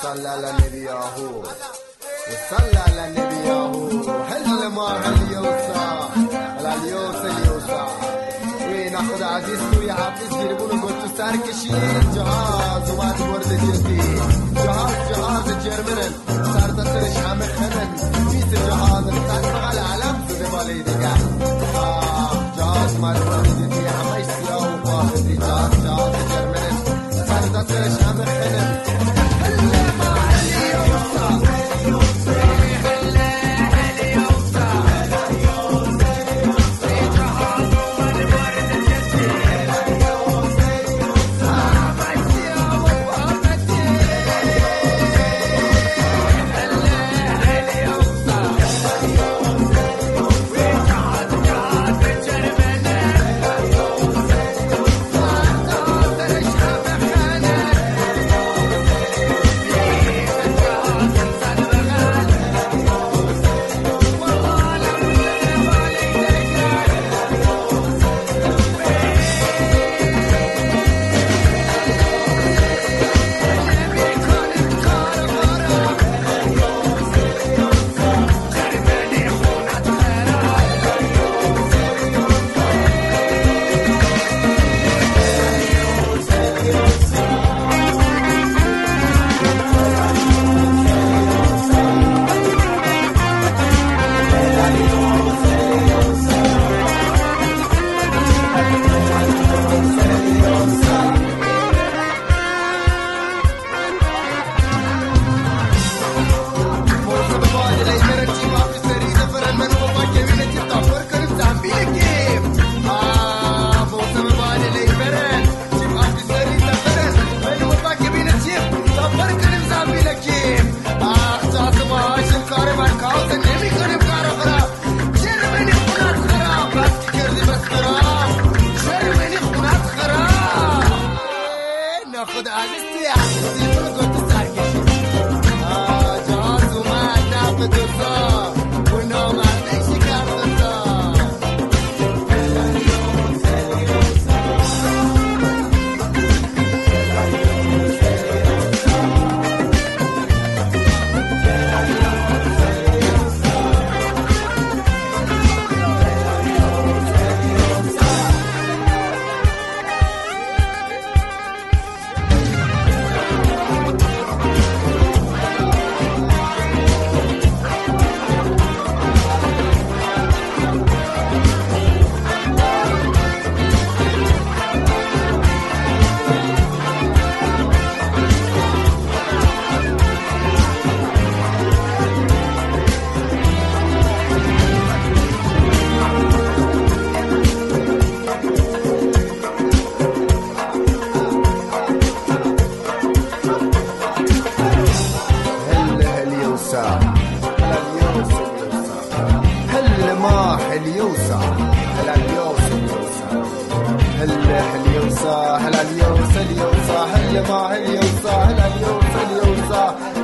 صلى على النبي ياهو وصلى على النبي ياهو هل ما هل يوسع على اليوسع ناخد عزیز توی حافظ گیربونو گوتو سر کشید جهاز اومد ورد جلدی جهاز جرمنن سر دستش همه خنن میز جهاز تطبق العلم زده بالی دیگر جهاز اومد ورد جلدی همه سیاه و قاهدی جهاز جرمنن سر دستش همه خنن خود عزیز توی عزیزی رو گفت سر کشید جهاز اومد نفت دوستا و نامرده شکر دوستا اليوسع هلا اليوسع هلا اليوسع هلا ما اليوسع هلا اليوسع